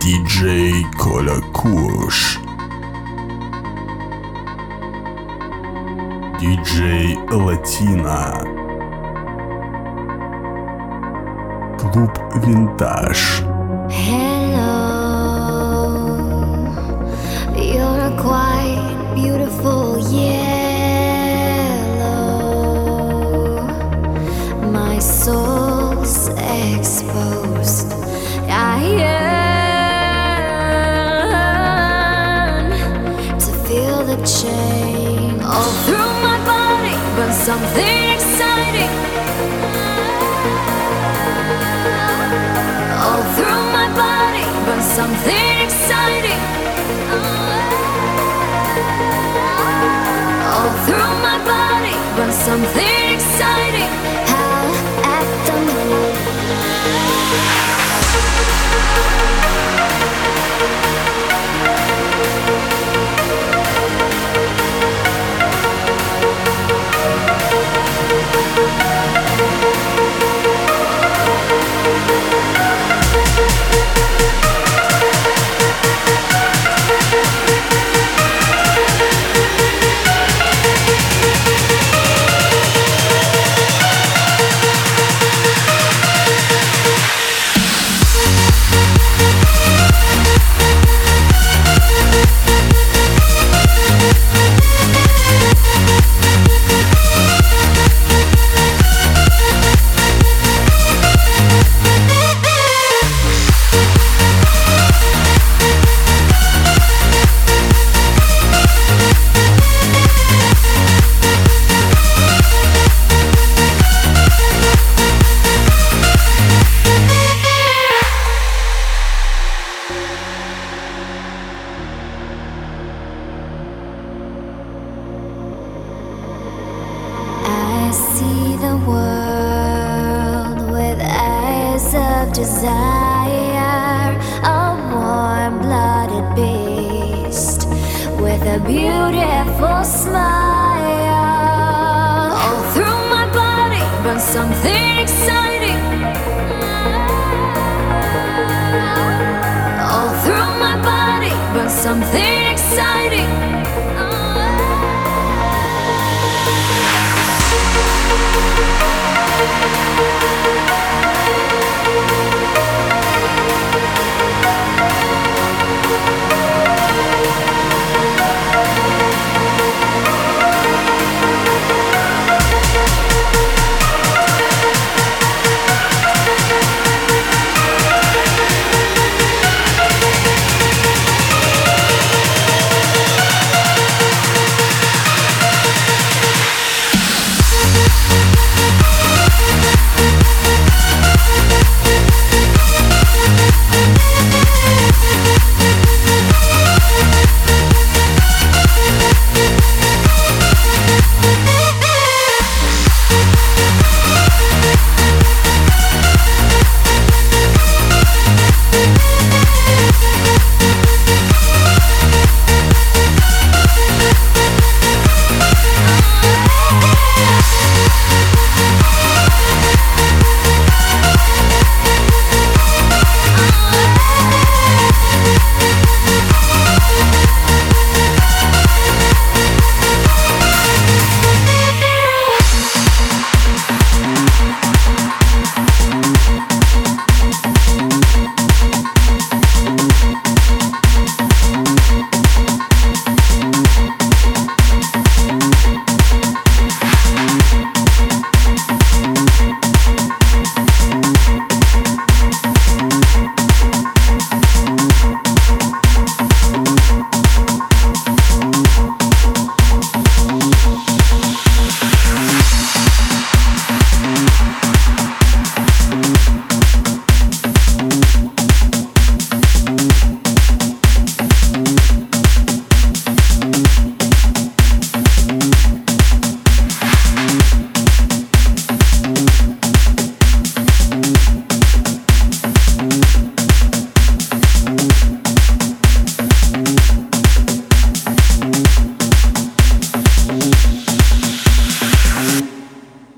диджей Коля Куш, диджей Латина, клуб Винтаж. Hello, you're quite beautiful yellow. My soul's exposed. I yearn to feel the chain all through my body, but something exciting all through my body, but something exciting all through my body, but something exciting. Hell at the moon. See the world with eyes of desire, a warm-blooded beast with a beautiful smile. All through my body, but something exciting. All through my body, but something exciting.